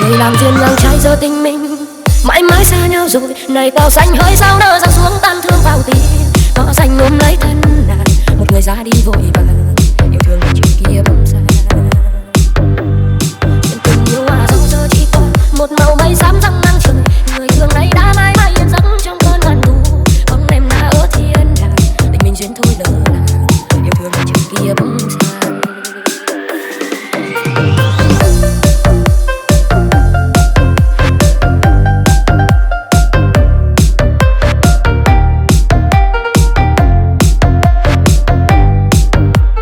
người làm duyên ngang trái giờ tình mình mãi mãi xa nhau rồi. Này cỏ xanh hơi sao nở ra xuống tan thương vào tim, cỏ xanh ôm lấy thân nàng, một người ra đi vội vàng.